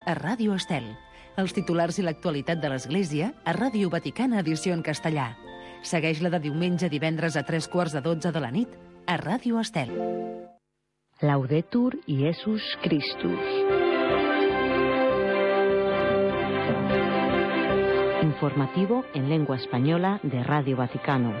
A Ràdio Estel. Els titulars i l'actualitat de l'Església a Ràdio Vaticana edició en castellà. Segueix-la de diumenge a divendres a 3:15 de la nit a Ràdio Estel. Laudetur Iesus Christus. Informativo en lengua española de Radio Vaticano.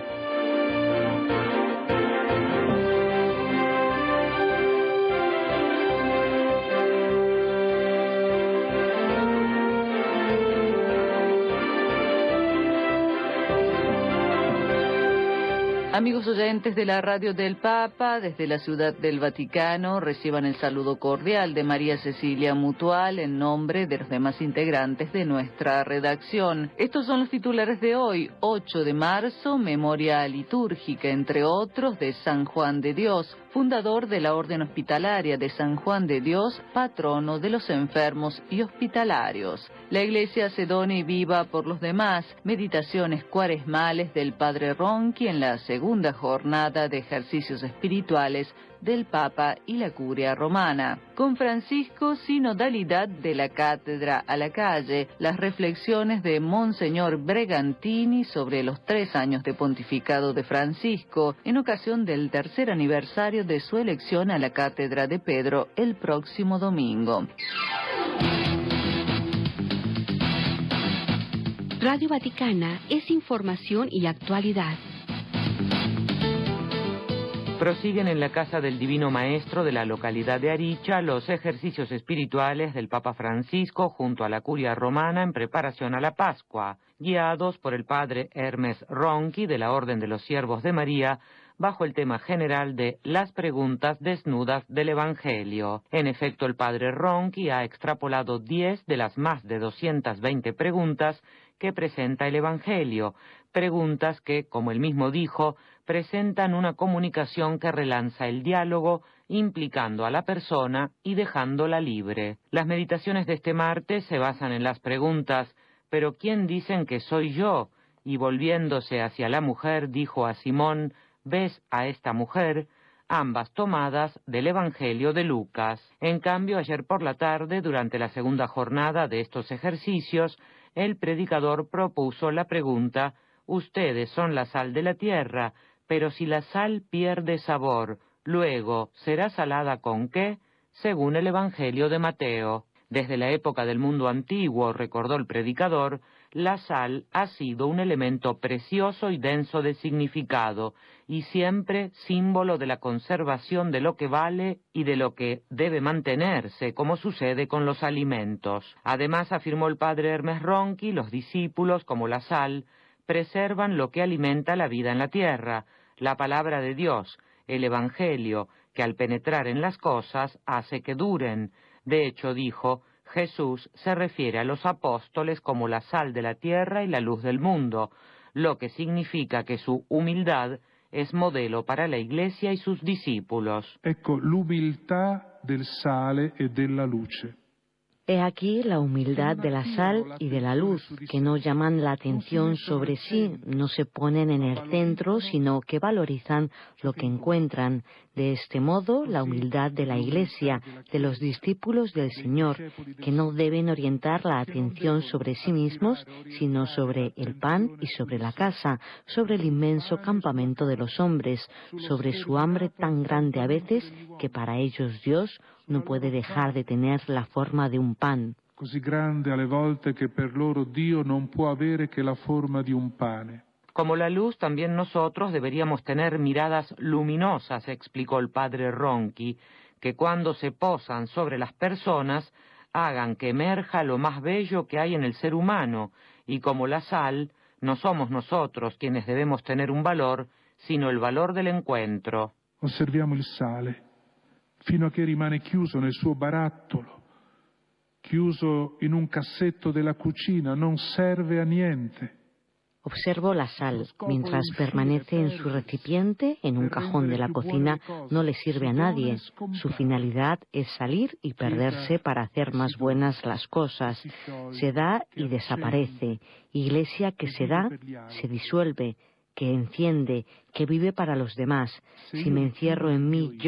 Amigos oyentes de la Radio del Papa, desde la Ciudad del Vaticano, reciban el saludo cordial de María Cecilia Mutual en nombre de los demás integrantes de nuestra redacción. Estos son los titulares de hoy, 8 de marzo, memoria litúrgica, entre otros, de San Juan de Dios, fundador de la Orden Hospitalaria de San Juan de Dios, patrono de los enfermos y hospitalarios. La Iglesia se dona y viva por los demás, meditaciones cuaresmales del Padre Ronchi en la segunda jornada de ejercicios espirituales del Papa y la Curia Romana. Con Francisco, sinodalidad de la cátedra a la calle, las reflexiones de Monseñor Bregantini sobre los 3 años de pontificado de Francisco, en ocasión del tercer aniversario de su elección a la cátedra de Pedro el próximo domingo. Radio Vaticana es información y actualidad. Prosiguen en la Casa del Divino Maestro de la localidad de Aricha los ejercicios espirituales del Papa Francisco junto a la Curia Romana en preparación a la Pascua, guiados por el Padre Hermes Ronchi de la Orden de los Siervos de María, bajo el tema general de las preguntas desnudas del Evangelio. En efecto, el Padre Ronchi ha extrapolado 10 de las más de 220 preguntas que presenta el Evangelio, preguntas que, como él mismo dijo, presentan una comunicación que relanza el diálogo, implicando a la persona y dejándola libre. Las meditaciones de este martes se basan en las preguntas, ¿pero quién dicen que soy yo? Y volviéndose hacia la mujer, dijo a Simón, ¿ves a esta mujer? Ambas tomadas del Evangelio de Lucas. En cambio, ayer por la tarde, durante la segunda jornada de estos ejercicios, el predicador propuso la pregunta, ustedes son la sal de la tierra, pero si la sal pierde sabor, luego, ¿será salada con qué? Según el Evangelio de Mateo. Desde la época del mundo antiguo, recordó el predicador, la sal ha sido un elemento precioso y denso de significado, y siempre símbolo de la conservación de lo que vale y de lo que debe mantenerse, como sucede con los alimentos. Además, afirmó el padre Hermes Ronchi, los discípulos, como la sal, preservan lo que alimenta la vida en la tierra, la palabra de Dios, el Evangelio, que al penetrar en las cosas hace que duren. De hecho, dijo, Jesús se refiere a los apóstoles como la sal de la tierra y la luz del mundo, lo que significa que su humildad es modelo para la Iglesia y sus discípulos. Ecco l'umiltà del sale e della luce. He aquí la humildad de la sal y de la luz, que no llaman la atención sobre sí, no se ponen en el centro, sino que valorizan lo que encuentran. De este modo, la humildad de la Iglesia, de los discípulos del Señor, que no deben orientar la atención sobre sí mismos, sino sobre el pan y sobre la casa, sobre el inmenso campamento de los hombres, sobre su hambre tan grande a veces que para ellos Dios no puede dejar de tener la forma de un pan. Così grande alle volte che per loro Dio non può avere che la forma di un pane. Como la luz, también nosotros deberíamos tener miradas luminosas, explicó el padre Ronchi, que cuando se posan sobre las personas hagan que emerja lo más bello que hay en el ser humano, y como la sal, no somos nosotros quienes debemos tener un valor, sino el valor del encuentro. Osserviamo il sale, fino a che rimane chiuso nel suo barattolo, chiuso in un cassetto della cucina, non serve a niente. Observo la sal, mientras permanece en su recipiente, en un cajón de la cocina, no le sirve a nadie. Su finalidad es salir y perderse para hacer más buenas las cosas. Se da y desaparece. Iglesia que se da, se disuelve, que enciende, que vive para los demás. Si me encierro en mí yo,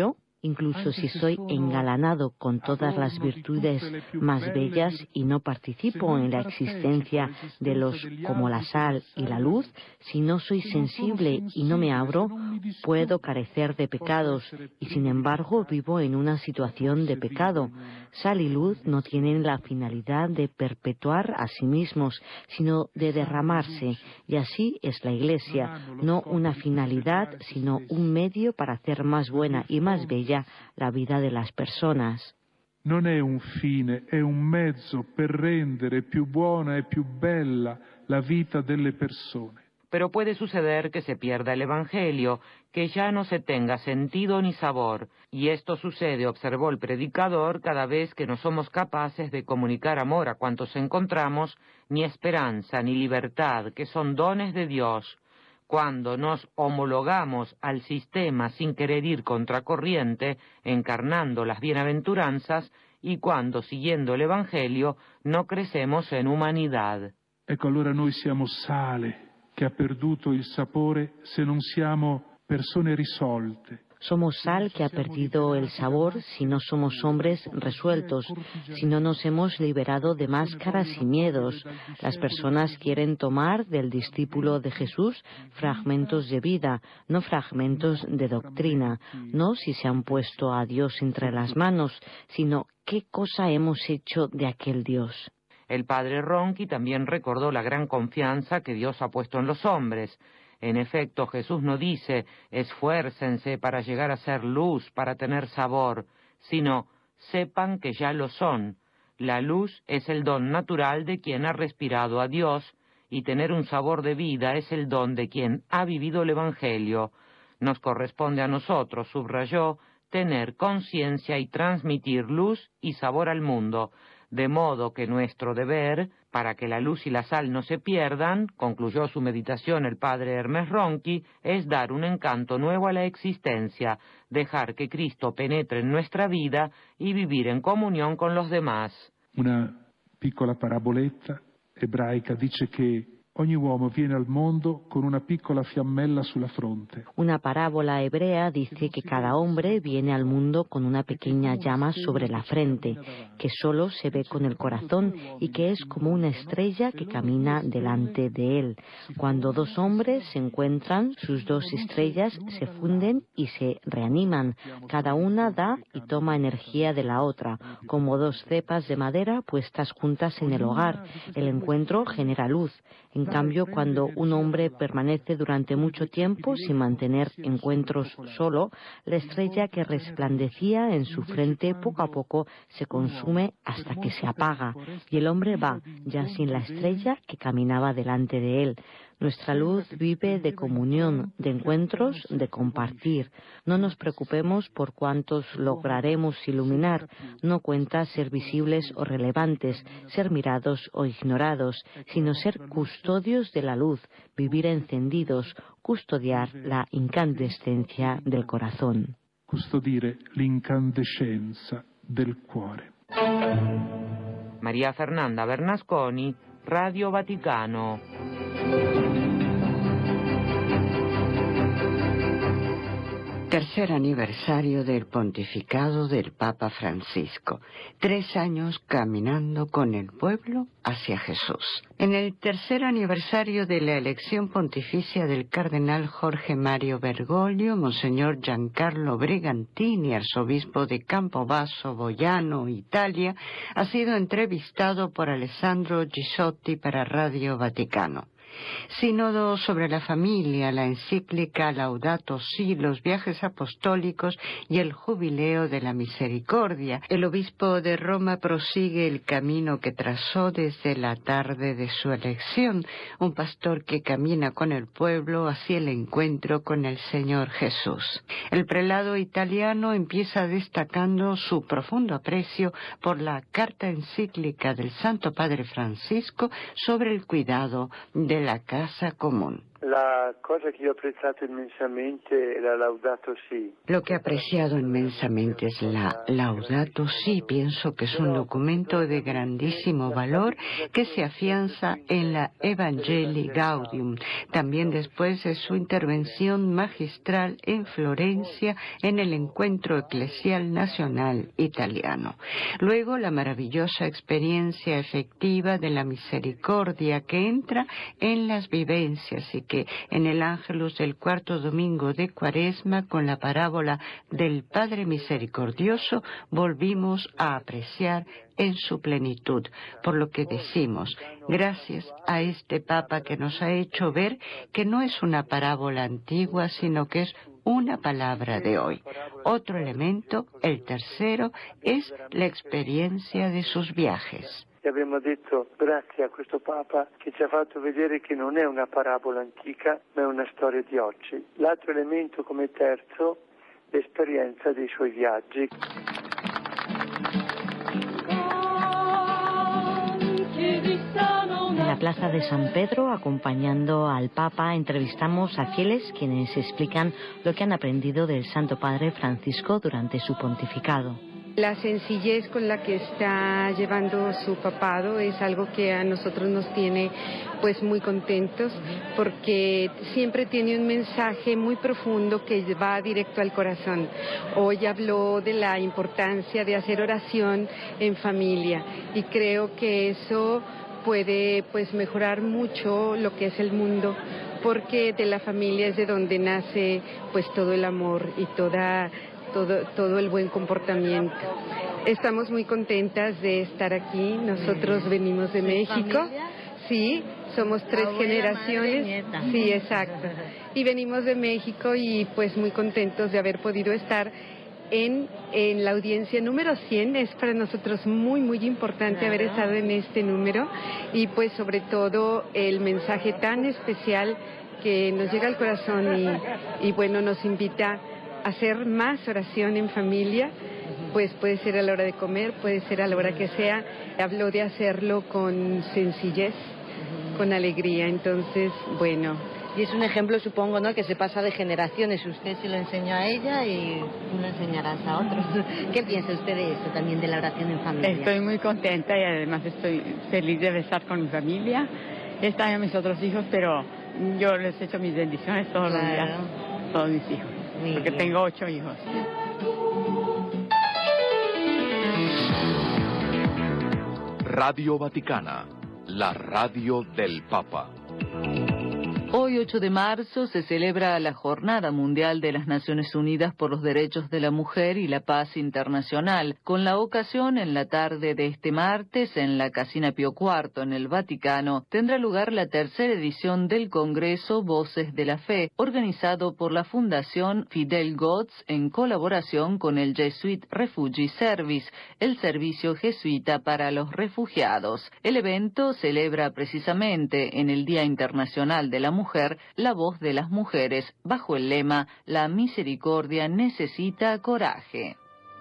incluso si soy engalanado con todas las virtudes más bellas y no participo en la existencia de los como la sal y la luz, si no soy sensible y no me abro, puedo carecer de pecados y sin embargo vivo en una situación de pecado. Sal y luz no tienen la finalidad de perpetuar a sí mismos, sino de derramarse, y así es la Iglesia, no una finalidad, sino un medio para hacer más buena y más bella la vida de las personas. Non è un fine, è un mezzo per rendere più buona e più bella la vita delle persone. Pero puede suceder que se pierda el Evangelio, que ya no se tenga sentido ni sabor, y esto sucede, observó el predicador, cada vez que no somos capaces de comunicar amor a cuantos encontramos, ni esperanza ni libertad, que son dones de Dios. Cuando nos homologamos al sistema sin querer ir contracorriente, encarnando las bienaventuranzas, y cuando, siguiendo el Evangelio, no crecemos en humanidad. Ecco, allora noi siamo sale che ha perduto il sapore se non siamo persone risolte. Somos sal que ha perdido el sabor si no somos hombres resueltos, si no nos hemos liberado de máscaras y miedos. Las personas quieren tomar del discípulo de Jesús fragmentos de vida, no fragmentos de doctrina, no si se han puesto a Dios entre las manos, sino qué cosa hemos hecho de aquel Dios. El padre Ronchi también recordó la gran confianza que Dios ha puesto en los hombres. En efecto, Jesús no dice, esfuércense para llegar a ser luz, para tener sabor, sino, sepan que ya lo son. La luz es el don natural de quien ha respirado a Dios, y tener un sabor de vida es el don de quien ha vivido el Evangelio. Nos corresponde a nosotros, subrayó, tener conciencia y transmitir luz y sabor al mundo, de modo que nuestro deber, para que la luz y la sal no se pierdan, concluyó su meditación el padre Hermes Ronchi, es dar un encanto nuevo a la existencia, dejar que Cristo penetre en nuestra vida y vivir en comunión con los demás. Una piccola paraboletta ebraica dice che ogni uomo viene al mondo con una piccola fiammella sulla fronte. Una parábola hebrea dice que cada hombre viene al mundo con una pequeña llama sobre la frente, que solo se ve con el corazón y que es como una estrella que camina delante de él. Cuando dos hombres se encuentran, sus dos estrellas se funden y se reaniman. Cada una da y toma energía de la otra, como dos cepas de madera puestas juntas en el hogar. El encuentro genera luz. En cambio, cuando un hombre permanece durante mucho tiempo sin mantener encuentros solo, la estrella que resplandecía en su frente poco a poco se consume hasta que se apaga, y el hombre va ya sin la estrella que caminaba delante de él. Nuestra luz vive de comunión, de encuentros, de compartir. No nos preocupemos por cuántos lograremos iluminar. No cuenta ser visibles o relevantes, ser mirados o ignorados, sino ser custodios de la luz, vivir encendidos, custodiar la incandescencia del corazón. Custodire l'incandescenza del cuore. María Fernanda Bernasconi, Radio Vaticano. Tercer aniversario del pontificado del Papa Francisco. 3 años caminando con el pueblo hacia Jesús. En el tercer aniversario de la elección pontificia del cardenal Jorge Mario Bergoglio, Monseñor Giancarlo Brigantini, arzobispo de Campobasso, Boiano, Italia, ha sido entrevistado por Alessandro Gisotti para Radio Vaticano. Sínodo sobre la familia, la encíclica Laudato Si, los viajes apostólicos y el jubileo de la misericordia. El obispo de Roma prosigue el camino que trazó desde la tarde de su elección, un pastor que camina con el pueblo hacia el encuentro con el Señor Jesús. El prelado italiano empieza destacando su profundo aprecio por la carta encíclica del Santo Padre Francisco sobre el cuidado de la casa común. La cosa que yo he apreciado inmensamente es la Laudato Si. Lo que he apreciado inmensamente es la Laudato Si. Pienso que es un documento de grandísimo valor que se afianza en la Evangelii Gaudium. También después de su intervención magistral en Florencia en el Encuentro Eclesial Nacional Italiano. Luego la maravillosa experiencia efectiva de la misericordia que entra en las vivencias y que en el Ángelus del cuarto domingo de Cuaresma con la parábola del Padre Misericordioso volvimos a apreciar en su plenitud, por lo que decimos, gracias a este Papa que nos ha hecho ver que no es una parábola antigua, sino que es una palabra de hoy. Otro elemento, el tercero, es la experiencia de sus viajes. E abbiamo detto grazie a questo Papa che ci ha fatto vedere che non è una parabola antica, ma è una storia di oggi. L'altro elemento come terzo, l'esperienza dei suoi viaggi. En la plaza de San Pedro, acompañando al Papa, entrevistamos a fieles quienes explican lo que han aprendido del Santo Padre Francisco durante su pontificado. La sencillez con la que está llevando su papado es algo que a nosotros nos tiene pues muy contentos, porque siempre tiene un mensaje muy profundo que va directo al corazón. Hoy habló de la importancia de hacer oración en familia y creo que eso puede pues mejorar mucho lo que es el mundo, porque de la familia es de donde nace pues todo el amor y todo el buen comportamiento. Estamos muy contentas de estar aquí. Nosotros venimos de México. ¿Familia? Sí, somos 3 generaciones. Sí, exacto. Y venimos de México y pues muy contentos de haber podido estar en la audiencia número 100. Es para nosotros muy, muy importante haber estado en este número y pues sobre todo el mensaje tan especial que nos llega al corazón y bueno, nos invita hacer más oración en familia, pues puede ser a la hora de comer, puede ser a la hora que sea. Habló de hacerlo con sencillez, con alegría, entonces, bueno. Y es un ejemplo, supongo, ¿no?, que se pasa de generaciones. Usted se lo enseñó a ella y tú lo enseñarás a otros. ¿Qué piensa usted de eso, también de la oración en familia? Estoy muy contenta y además estoy feliz de estar con mi familia. Están mis otros hijos, pero yo les echo mis bendiciones todos los días, todos mis hijos. Porque tengo 8 hijos. Radio Vaticana, la radio del Papa. Hoy, 8 de marzo, se celebra la Jornada Mundial de las Naciones Unidas por los Derechos de la Mujer y la Paz Internacional. Con la ocasión, en la tarde de este martes, en la Casina Pío IV, en el Vaticano, tendrá lugar la 3ª edición del Congreso Voces de la Fe, organizado por la Fundación Fidel Götz en colaboración con el Jesuit Refugee Service, el servicio jesuita para los refugiados. El evento celebra precisamente en el Día Internacional de la Mujer la voz de las mujeres, bajo el lema La misericordia necesita coraje.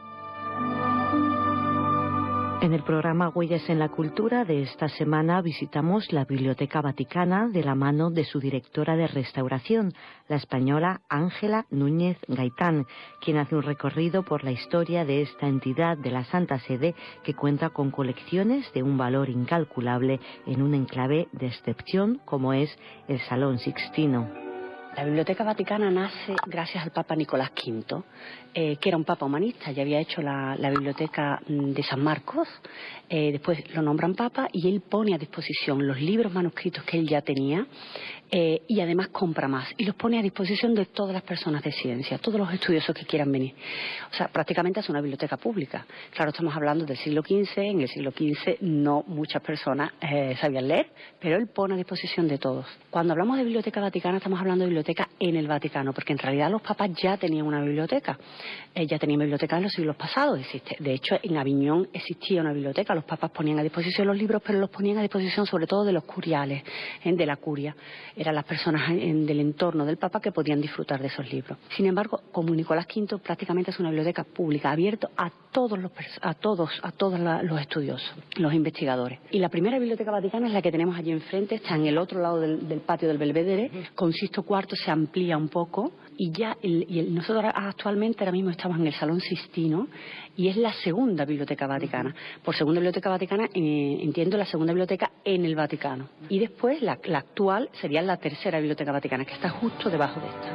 En el programa Huellas en la Cultura de esta semana visitamos la Biblioteca Vaticana de la mano de su directora de restauración, la española Ángela Núñez Gaitán, quien hace un recorrido por la historia de esta entidad de la Santa Sede que cuenta con colecciones de un valor incalculable en un enclave de excepción como es el Salón Sixtino. La Biblioteca Vaticana nace gracias al Papa Nicolás V, que era un papa humanista. Ya había hecho la Biblioteca de San Marcos, después lo nombran papa y él pone a disposición los libros manuscritos que él ya tenía y además compra más y los pone a disposición de todas las personas de ciencia, todos los estudiosos que quieran venir. O sea, prácticamente es una biblioteca pública. Claro, estamos hablando del siglo XV. En el siglo XV no muchas personas sabían leer, pero él pone a disposición de todos. Cuando hablamos de Biblioteca Vaticana estamos hablando de biblioteca en el Vaticano, porque en realidad los papas ya tenían una biblioteca. Ya tenían biblioteca en los siglos pasados. De hecho, en Aviñón existía una biblioteca. Los papas ponían a disposición los libros, pero los ponían a disposición sobre todo de los curiales, de la curia. Eran las personas del entorno del papa que podían disfrutar de esos libros. Sin embargo, como Nicolás V prácticamente es una biblioteca pública, abierta a todos los estudiosos, los investigadores. Y la primera biblioteca vaticana es la que tenemos allí enfrente, está en el otro lado del patio del Belvedere. Con Sixto IV se amplía un poco y ya nosotros actualmente ahora mismo estamos en el Salón Sixtino y es la segunda biblioteca vaticana. Por segunda biblioteca vaticana entiendo la segunda biblioteca en el Vaticano. Y después la actual sería la tercera biblioteca vaticana, que está justo debajo de esta.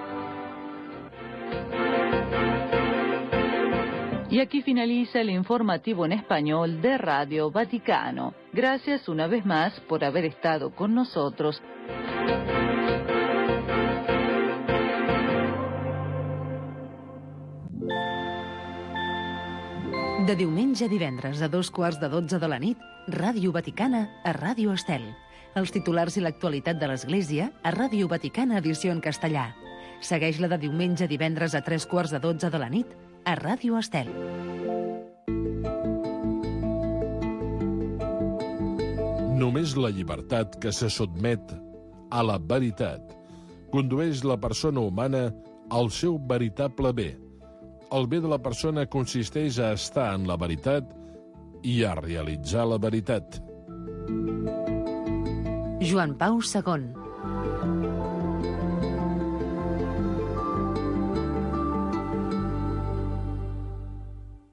Y aquí finaliza el informativo en español de Radio Vaticano. Gracias una vez más por haber estado con nosotros. De diumenge a divendres a 2:15 de la nit, Ràdio Vaticana a Ràdio Estel. Els titulars i l'actualitat de l'Església a Ràdio Vaticana edició en castellà. Segueix-la de diumenge a divendres a 3:15 de la nit a Ràdio Estel. Només la llibertat que se sotmet a la veritat condueix la persona humana al seu veritable bé. El bé de la persona consisteix a estar en la veritat i a realitzar la veritat. Joan Pau II.